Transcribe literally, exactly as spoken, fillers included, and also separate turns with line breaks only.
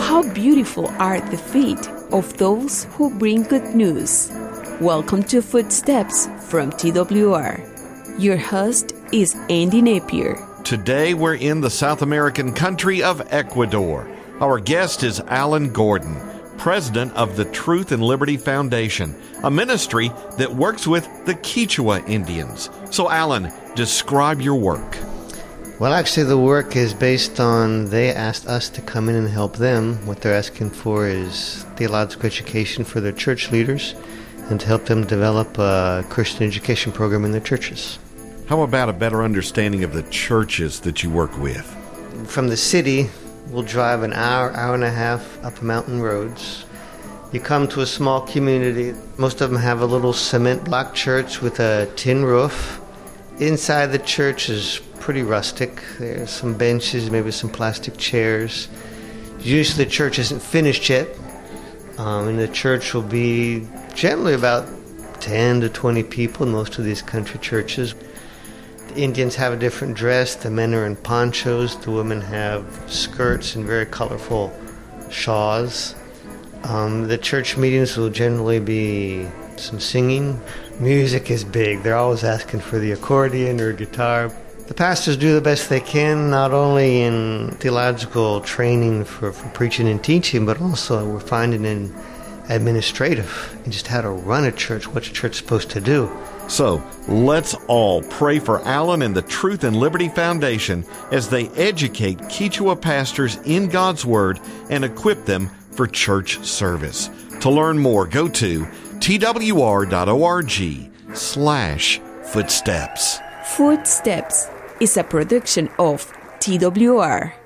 How beautiful are the feet of those who bring good news. Welcome to Footsteps from T W R. Your host is Andy Napier.
Today we're in the South American country of Ecuador. Our guest is Alan Gordon, president of the Truth and Liberty Foundation, a ministry that works with the Quechua Indians. So, Alan, describe your work.
Well, actually, the work is based on, they asked us to come in and help them. What they're asking for is theological education for their church leaders and to help them develop a Christian education program in their churches.
How about a better understanding of the churches that you work with?
From the city, we'll drive an hour, hour and a half up mountain roads. You come to a small community. Most of them have a little cement block church with a tin roof. Inside the church is pretty rustic. There's some benches, maybe some plastic chairs. Usually the church isn't finished yet. Um, and the church will be generally about ten to twenty people in most of these country churches. The Indians have a different dress. The men are in ponchos. The women have skirts and very colorful shawls. Um, the church meetings will generally be some singing. Music is big. They're always asking for the accordion or guitar. The pastors do the best they can, not only in theological training for, for preaching and teaching, but also we're finding in administrative and just how to run a church, what a church is supposed to do.
So, let's all pray for Alan and the Truth and Liberty Foundation as they educate Quechua pastors in God's Word and equip them for church service. To learn more, go to twr.org slash footsteps.
Footsteps is a production of T W R.